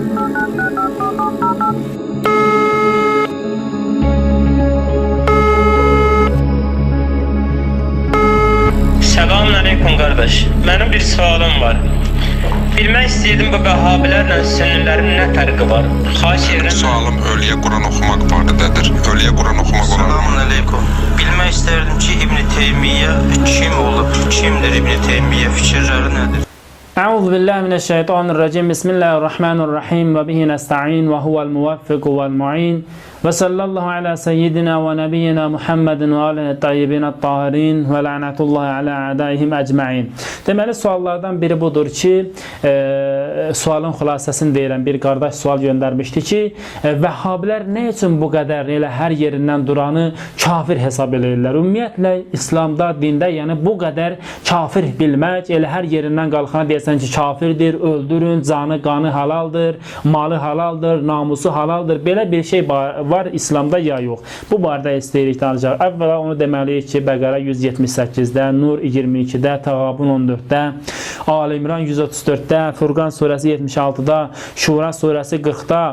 Selamünaleyküm kardeş. Benim bir sualım var. Bilmek istedim bu Vehhabilerle Sünnilerin ne farkı var? Xahiş edirəm. Sualım ölüye Kur'an okumak barədadır. Ölüye Kur'an okumak olan. Selamünaleyküm. Bilmek isterdim ki İbn Teymiyye kim olup, kimdir İbn Teymiyye, fikirleri nedir? Euzu billahi mineşşeytanirracim. Bismillahirrahmanirrahim. Ve bihi nesta'in ve huvel muvaffiku vel mu'in. Ve sallallahu ala seyyidina ve nebiyyina Muhammedin ve alihi tayyibin tahirin ve la'natullahi ala adaihim ecmaîn. Deməli suallardan biri budur ki, sualın xülasəsini deyirəm. Bir qardaş sual göndərmişdi ki, Vəhhabilər nə üçün bu qədər elə hər yerindən duranı kafir hesab edirlər? Ümumiyyətlə İslamda, dində, yəni bu qədər kafir bilmək, elə hər yerindən qalxana deyəsən ki, kafirdir, öldürün, canı, qanı halaldır, malı halaldır, namusu halaldır. Belə bir şey var İslamda ya yox? Bu barədə istəyirik danışaq. Əvvəla onu deməliyik ki, Bəqərə 178-də, Nur 22-də, Təğabun 14-də, Ali İmran 134-də, Furqan surəsi 76-da, Şura surəsi 40-da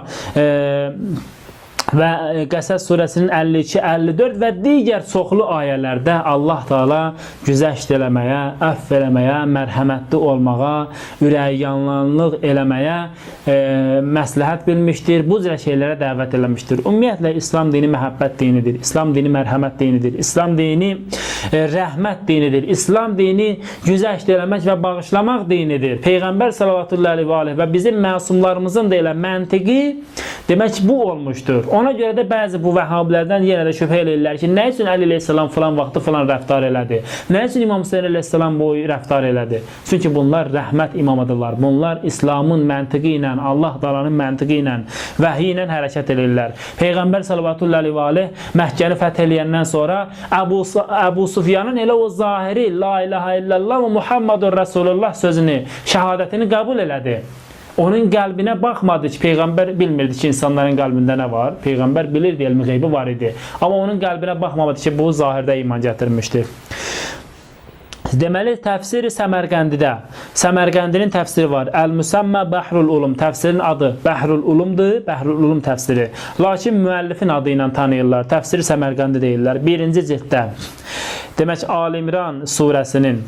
və Qəsəs surəsinin 52, 54 və digər çoxlu ayələrdə Allah Taala güzəşt eləməyə, əfv eləməyə, mərhəmətli olmağa, ürəkyanlıq eləməyə məsləhət bilmişdir. Bu cür şeylərə dəvət eləmişdir. Ümumiyyətlə İslam dini məhəbbət dinidir. İslam dini mərhəmət dinidir. İslam dini rəhmət dinidir. İslam dini güzəşt eləmək və bağışlamaq dinidir. Peyğəmbər sallallahu əleyhi və bizim məsumlarımızın da elə məntiqi demək bu olmuşdur. Ona görə də bəzi bu Vəhhabilərdən yenə də şübhə eləyirlər ki, nə üçün Əli əleyhissalam filan vaxtı filan rəftar elədi? Nə üçün İmam Hüseyn əleyhissalam bu rəftar elədi? Çünki bunlar rəhmət imamıdırlar. Bunlar İslamın məntiqi ilə, Allah Taala'nın məntiqi ilə, vəhiy ilə hərəkət edirlər. Peyğəmbər sallallahu əleyhi Məkkəni fəth eləyəndən sonra Əbu Sufyanın elə o zahiri la ilahe illallah və Muhammedur Rasulullah sözünü, şəhadətini qəbul elədi. Onun qəlbinə baxmadı ki, Peyğəmbər bilmirdi ki, insanların qəlbində nə var. Peyğəmbər bilirdi, elmi qeybi var idi. Amma onun qəlbinə baxmadı ki, bu zahirdə iman gətirmişdir. Deməli, təfsiri Səmərqəndidə. Səmərqəndinin təfsiri var. Əl-Müsəmmə Bəhrul Ulum. Təfsirin adı Bəhrul Ulumdur. Bəhrul Ulum təfsiri. Lakin müəllifin adı ilə tanıyırlar. Təfsiri Səmərqəndi deyirlər. Birinci cilddə. Demək, Ali İmran surəsinin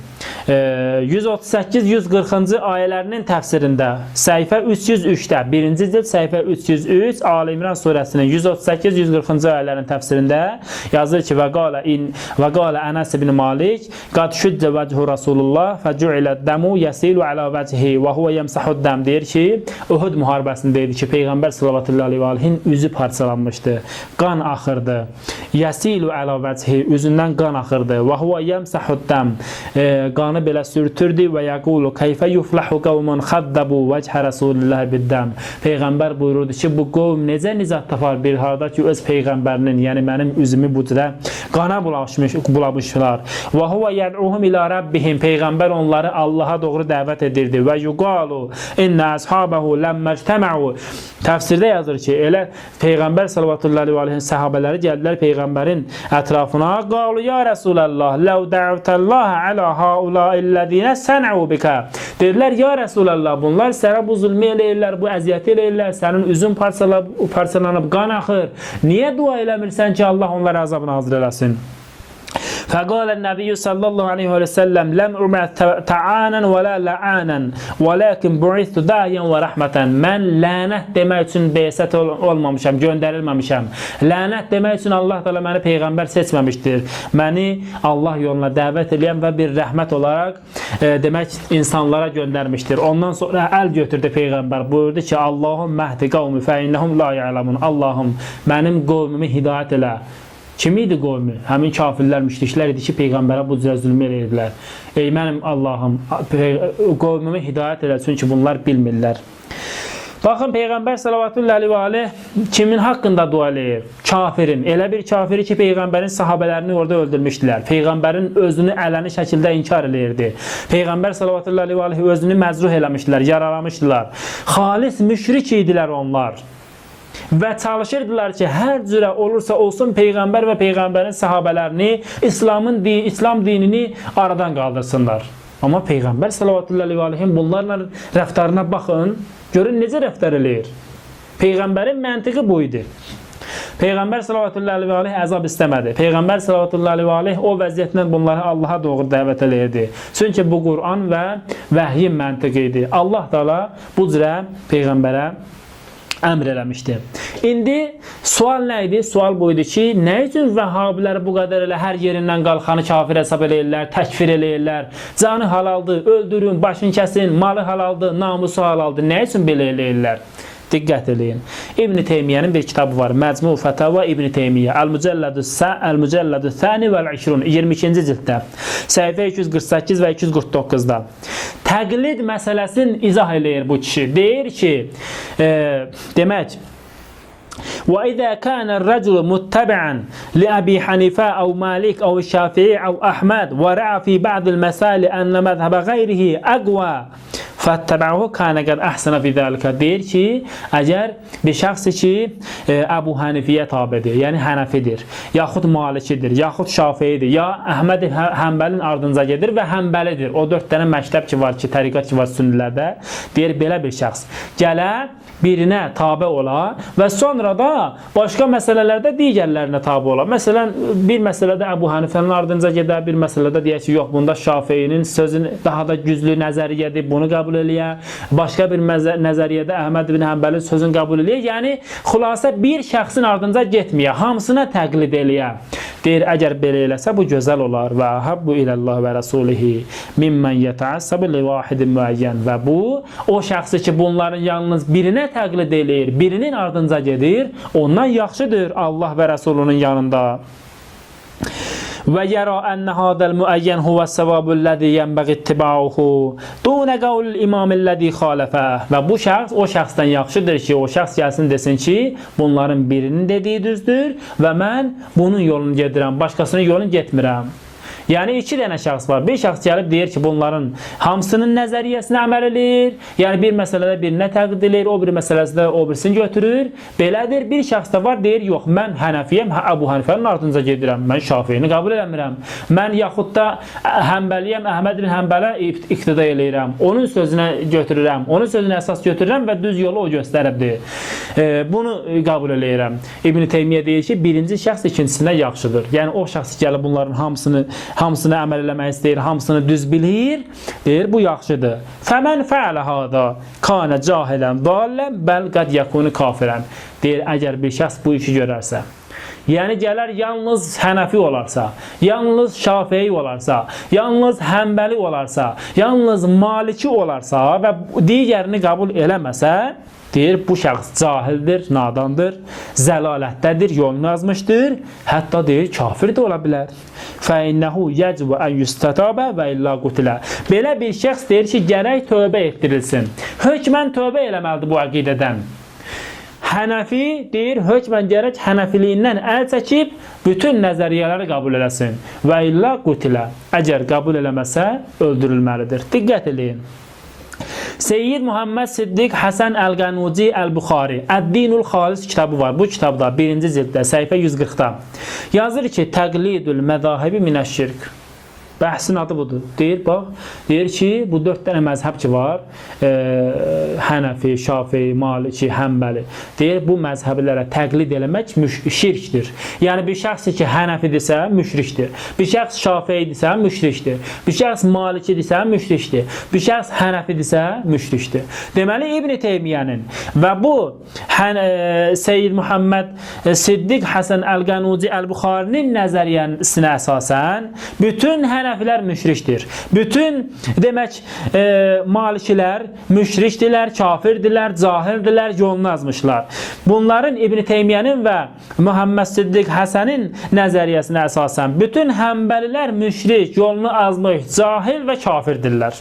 138-140-cı ayələrinin təfsirində səhifə 303-də, birinci cild səhifə 303, Ali İmran surəsinin 138-140-cı ayələrinin təfsirində yazır ki, və qalə Ənəs ibn Malik qad şüccə vəchu Rasulullah fəcu'iləd dəmu yəsilu alə vəchihi və huvə yəmsəhud dəm deyir ki, Uhud müharibəsində idi ki, Peyğəmbər sallallahu əleyhi və səlləm üzü parçalanmışdı, qan axırdı, yəsilu alə vəchihi, üzündən qan axırdı və huvə yəmsəhud dəm, qanı belə sürtürdü və yəqulu keyfə yuflahu qavmun xaddəbu vəchə Rasulullah biddəm. Peyğəmbər buyururdu ki, bu qovm necə nizat tapar bir halda ki, öz Peyğəmbərinin, yəni mənim üzümü bu cürə qana bulamışlar. Və huvə yəd'uhum ilə Rabbihim. Peyğəmbər onları Allaha doğru dəvət edirdi. Və yuqalu innə əshabəhu ləmməctəməu. Təfsirdə yazır ki, elə Peyğəmbər sallallahu əleyhi səhabələri gəldilər Peyğəmbərin ətrafına. Qalu ya Rasulallah, ləv də'vtəllaha alə haula illədinə sən'u bikə. Dedilər, ya Rasulallah, bunlar sənə bu zulmü eləyirlər, bu əziyyəti eləyirlər, sənin üzün parçalanıb, qan axır. Niyə dua eləmirsən ki, Allah onlara azabını hazır eləsin? فقال النبي صلى الله عليه وسلم لم أبعث تعانا ولا لعانا ولكن بعثت داعيا ورحمة. Mən lənət demək üçün beysət olmamışam, göndərilməmişəm. Lənət demək üçün Allah Teala məni peyğəmbər seçməmişdir. Məni Allah yoluna dəvət edən və bir rəhmət olaraq demək insanlara göndərmişdir. Ondan sonra əl götürdü peyğəmbər. Buyurdu ki, Allahum məhdi qavmi fə innəhum la ya'lamun. Allahım mənim qovmimi hidayət elə. Kim idi qovmi? Həmin kafirlər, müşriklər idi ki, Peyğəmbərə bu cürə zülm edirdilər. Ey mənim Allahım, qovmimi hidayət elə, çünki bunlar bilmirlər. Baxın, Peyğəmbər sallallahu əleyhi kimin haqqında dua eləyir? Kafirin. Elə bir kafiri ki, Peyğəmbərin sahabələrini orada öldürmüşdülər. Peyğəmbərin özünü ələni şəkildə inkar eləyirdi. Peyğəmbər sallallahu əleyhi özünü məzruh eləmişdilər, yaralamışdılar. Xalis müşrik idilər onlar. Və çalışırdılar ki, hər cürə olursa olsun Peyğəmbər və Peyğəmbərin sahabələrini, İslam dinini aradan qaldırsınlar. Amma Peyğəmbər sallallahu əleyhi bunlarla rəftarına baxın. Görün necə rəftar eləyir. Peyğəmbərin məntiqi bu idi. Peyğəmbər sallallahu aleyhi əzab istəmədi. Peyğəmbər sallallahu aleyhi o vəziyyətlə bunları Allaha doğru dəvət eləyirdi. Çünki bu Qur'an və vəhyin məntiqi idi. Allah Taala bu cürə Peyğəmbərə əmr eləmişdi. İndi sual nə idi? Sual bu idi ki, nə üçün vəhhabilər bu qədər elə hər yerindən qalxanı kafir hesab eləyirlər, təkfir eləyirlər, canı halaldır, öldürün, başını kəsin, malı halaldır, namusu halaldır. Nə üçün belə eləyirlər? Diqqət eləyin. İbn Teymiyənin bir kitabı var. Məcmu Fətava İbn Teymiyyə. Əl-Mücəllədu Thani vəl-İşrun 22-ci cilddə. Səhifə 248 və 249-da. Təqlid məsələsini izah eləyir bu kişi. Deyir ki, demək, وإذا كان الرجل متبعا لأبي حنيفة أو مالك أو الشافعي أو أحمد ورأى في بعض المسائل أن مذهب غيره أقوى فاتبعه كان قد أحسن في ذلك. Deyir ki, əgər bir şəxs ki, Əbu Hanifiyə tabidir, yəni Hənəfidir, yaxud Malikidir, yaxud Şafiidir, ya Əhməd Həmbəlin ardınca gedir və Həmbəlidir. O 4 dənə məktəb ki var ki, təriqət ki var sünnilərdə. Deyir, belə bir şəxs gələ, birinə tabe ola və sonra da başqa məsələlərdə digərlərinə tabe ola. Məsələn, bir məsələdə Əbu Hanifənin ardınca gedər, bir məsələdə deyək ki, yox, bunda Şafiinin sözün daha da güclü nəzəriyyədir, bunu qəbul eləyə. Başqa bir nəzəriyyədə Əhməd ibn Həmbəlin sözünü qəbul eləyə. Yəni, xülasə bir şəxsin ardınca getməyə, hamısına təqlid eləyə. Deyir, əgər belə eləsə, bu gözəl olar. Və habbu iləllah və rəsulihi mimmən yətəəssəbi li vahidin müəyyən. Və bu, o şəxsi ki, bunların yalnız birinə təqlid eləyir, birinin ardınca gedir, ondan yaxşıdır Allah və Rəsulunun yanında. Və yərə ənə hadəl müəyyən huvəs-səvabul-ləzi yənbəği ittibauhu dunə qavlil imamilləzi xaləfə. Və bu şəxs o şəxsdən yaxşıdır ki, o şəxs gəlsin desin ki, bunların birinin dediyi düzdür və mən bunun yolunu gedirəm, başqasının yolunu getmirəm. Yəni, 2 dənə şəxs var. Bir şəxs gəlib deyir ki, bunların hamısının nəzəriyyəsinə əməl edir. Yəni, bir məsələdə birinə təqlid edir, o bir məsələsində o birisini götürür. Belədir. Bir şəxs da var, deyir, yox, mən Hənəfiyəm, Əbu Hanifənin ardınca gedirəm. Mən Şafiyini qəbul eləmirəm. Mən yaxud da Həmbəliyəm, Əhməd ibn Həmbələ iqtida eləyirəm. Onun sözünə götürürəm, onun sözünə əsas götürürəm və düz yolu o göstəribdir. Bunu qəbul eləyirəm. İbn Teymiyyə deyir ki, birinci şəxs ikincisindən yaxşıdır. Yəni, o şəxs gəlib bunların hamısını əməl eləmək istəyir, hamısını düz bilir, deyir, bu yaxşıdır. Fəmən fəalə hada kanə cahilən dalən bəl qəd yəkunu kafirən. Deyir, əgər bir şəxs bu işi görərsə, yəni gələr yalnız Hənəfi olarsa, yalnız Şafii olarsa, yalnız Həmbəli olarsa, yalnız Maliki olarsa və digərini qəbul eləməsə, deyir, bu şəxs cahildir, nadandır, zəlalətdədir, yolunu azmışdır, hətta deyir, kafir də ola bilər. Fəinnəhu yəcbu ən yüstətəbə və illə qutilə. Belə bir şəxs deyir ki, gərək tövbə etdirilsin. Hökmən tövbə eləməlidir bu əqidədən. Hənəfi deyir, hökmən gərək Hənəfiliyindən əl çəkib, bütün nəzəriyyələri qəbul eləsin. Və illə qutilə. Əgər qəbul eləməsə, öldürülməlidir. Diqqət eləyin. Seyyid Muhammed Siddiq Həsən Əl-Qənuci Əl-Buxari Əd-Dinul Xalis kitabı var. Bu kitabda 1-ci cilddə, səhifə 140-da yazır ki, təqlidül məzahibi minəşşirk. Bəhsin adı budur. Deyir, bax, deyir ki, bu 4 dənə məzhəb ki var, Hənəfi, Şafii, Maliki, Həmbəli. Deyir, bu məzhəblərə təqlid eləmək şirkdir. Yəni, bir şəxs ki, Hənəfidirsə, müşrikdir. Bir şəxs Şafiidirsə, müşrikdir. Bir şəxs Malikidirsə, müşrikdir. Bir şəxs Hənəfidirsə, müşrikdir. Deməli, İbn Teymiyyənin və bu Seyyid Muhammed Siddiq Həsən Əl-Qənuci Əl-Buxarinin nəzəriyyəsinə əsasən, bütün Hənəfilər müşrikdir. Bütün, demək, Malikilər müşrikdirlər, kafirdirlər, cahildirlər, yolunu azmışlar. Bunların İbn Teymiyyənin və Muhammed Siddiq Həsənin nəzəriyyəsinə əsasən, bütün Həmbəlilər müşrik, yolunu azmış, cahil və kafirdirlər.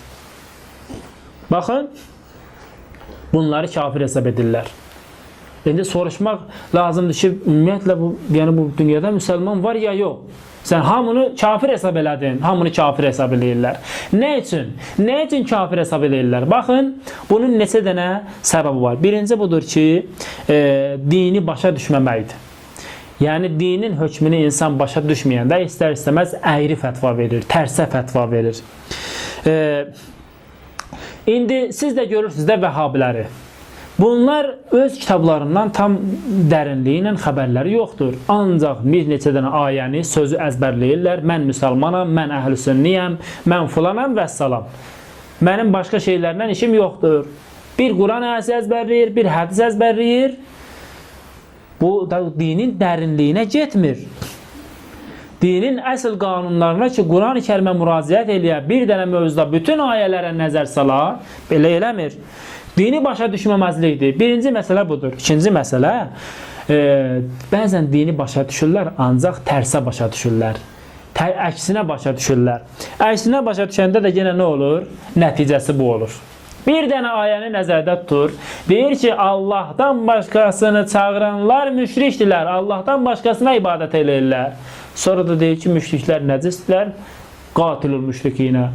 Baxın, bunları kafir hesab edirlər. İndi soruşmaq lazımdır ki, ümumiyyətlə, yəni bu dünyada müsəlman var ya yox. Sən hamını kafir hesab elədin, hamını kafir hesab eləyirlər. Nə üçün? Nə üçün kafir hesab eləyirlər? Baxın, bunun neçə dənə səbəbi var. Birinci budur ki, dini başa düşməməkdir. Yəni, dinin hökmünü insan başa düşməyəndə istər-istəməz əyri fətva verir, tərsə fətva verir. İndi siz də görürsünüz də vəhhabiləri. Bunlar öz kitablarından tam dərinliyi ilə xəbərləri yoxdur. Ancaq bir neçə dənə ayəni, sözü əzbərləyirlər. Mən müsəlmanam, mən əhl-sünniyəm, mən filanam və salam. Mənim başqa şeylərdən işim yoxdur. Bir Quran ayəsi əzbərləyir, bir hədis əzbərləyir. Bu da dinin dərinliyinə getmir. Dinin əsl qanunlarına ki, Quran-ı Kərimə müraciət eləyə, bir dənə mövzuda bütün ayələrə nəzər sala, belə eləmir. Dini başa düşməməzlikdir. Birinci məsələ budur. İkinci məsələ, bəzən dini başa düşürlər, ancaq tərsə başa düşürlər. Əksinə başa düşürlər. Əksinə başa düşəndə də yenə nə olur? Nəticəsi bu olur. Bir dənə ayəni nəzərdə tutur. Deyir ki, Allahdan başqasını çağıranlar müşrikdirlər. Allahdan başqasına ibadət eləyirlər. Sonra da deyir ki, müşriklər nəcisdirlər. Qatilul müşrikinə.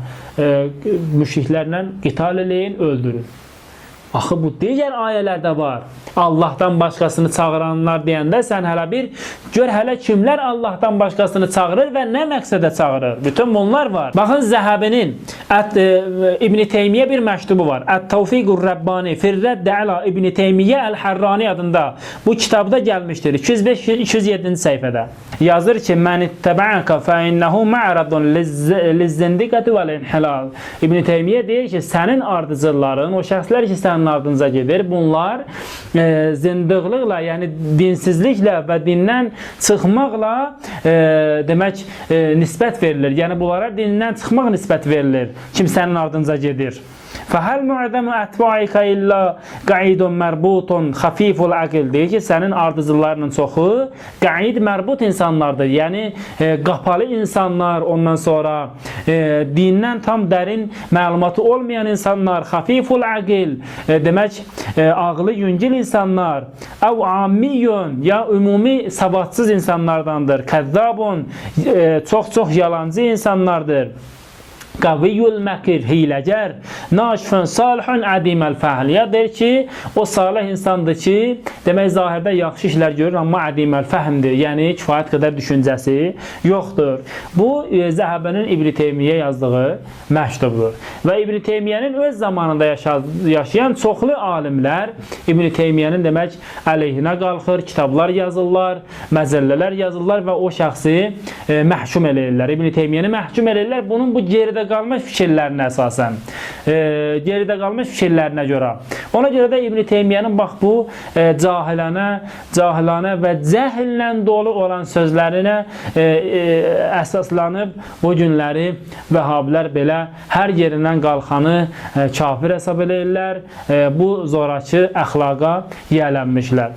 Müşriklərlə qital eləyin, öldürün. Axı bu digər ayələrdə var. Allahdan başqasını çağıranlar deyəndə sən hələ bir gör hələ kimlər Allahdan başqasını çağırır və nə məqsədə çağırır. Bütün bunlar var. Baxın Zəhəbinin İbn Teymiyyə bir məktubu var. Ət-Tavfiqur Rabbani Firrədd əla İbn Teymiyyə Əl-Hərrani adında bu kitabda gəlmişdir. 205-207-ci səhifədə. Yazır ki, "Mən ittəbə'aka fa innehu ma'radun liz-zindiqati vel-inhilal." İbn Teymiyyə deyir ki, sənin ardıcılların, o şəxslər ki, sənin ardınca gedir, bunlar zindiqliklə, yəni dinsizliklə və dindən çıxmaqla demək nisbət verilir. Yəni bunlara dindən çıxmaq nisbət verilir. Kim sənin ardınca gedir. Fəhəl mu'zəmu ətbaika illə qaidun mərbutun xafiful aqil deyir ki, sənin ardıcılarının çoxu qaid mərbut insanlardır. Yəni qapalı insanlar, ondan sonra dindən tam dərin məlumatı olmayan insanlar, xafiful aqil demək ağlı yüngül insanlar, əv ammiyyun ya ümumi savadsız insanlardandır. Kəzzabun çox yalancı insanlardır. Qaviyyul məkir, hiləgər, naşfın, salihun, ədiməl fəhl. Ya deyir ki, o salih insandır ki, demək zahirdə yaxşı işlər görür, amma ədiməl fəhmdir. Yəni, kifayət qədər düşüncəsi yoxdur. Bu, Zəhəbənin İbn Teymiyyə yazdığı məktubdur. Və İbn Teymiyyənin öz zamanında yaşayan çoxlu alimlər İbn Teymiyyənin demək əleyhinə qalxır, kitablar yazırlar, məzəllələr yazırlar və o şəxsi məhkum eləyirlər. İbn Teymiyyəni məhkum eləyirlər. Bunun bu geridə qalmış fikirlərinə əsasən, geridə qalmış fikirlərinə görə. Ona görə də İbn Teymiyyənin bax bu cahilanə və cəhillə dolu olan sözlərinə əsaslanıb bu günləri Vəhabilər belə hər yerindən qalxanı kafir hesab eləyirlər, bu zorakı əxlaqa yiyələnmişlər.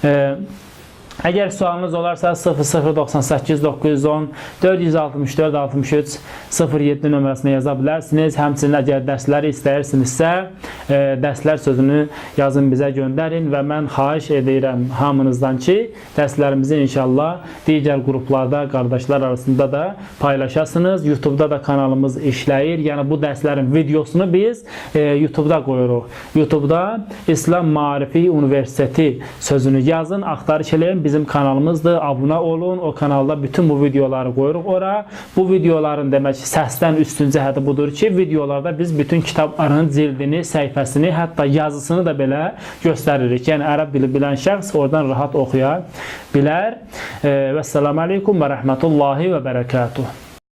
Əgər sualınız olarsa 0098 910 464 63 07 nömrəsində yaza bilərsiniz. Həmçinin əgər dərsləri istəyirsinizsə, dərslər sözünü yazın bizə göndərin və mən xahiş edirəm hamınızdan ki, dərslərimizi inşallah digər qruplarda, qardaşlar arasında da paylaşasınız. YouTube-da da kanalımız işləyir. Yəni bu dərslərin videosunu biz YouTube-da qoyuruq. YouTube-da İslam Maarifi Universiteti sözünü yazın, axtarış eləyin. Bizim kanalımızdır. Abunə olun. O kanalda bütün bu videoları qoyuruq ora. Bu videoların demək səsdən üstün cəhəti budur ki, videolarda biz bütün kitabların cildini, səhifəsini, hətta yazısını da belə göstəririk. Yəni ərəb dili bilən şəxs oradan rahat oxuya bilər. Vəssalamu aleykum və rəhmətullahi və bərəkatuhu.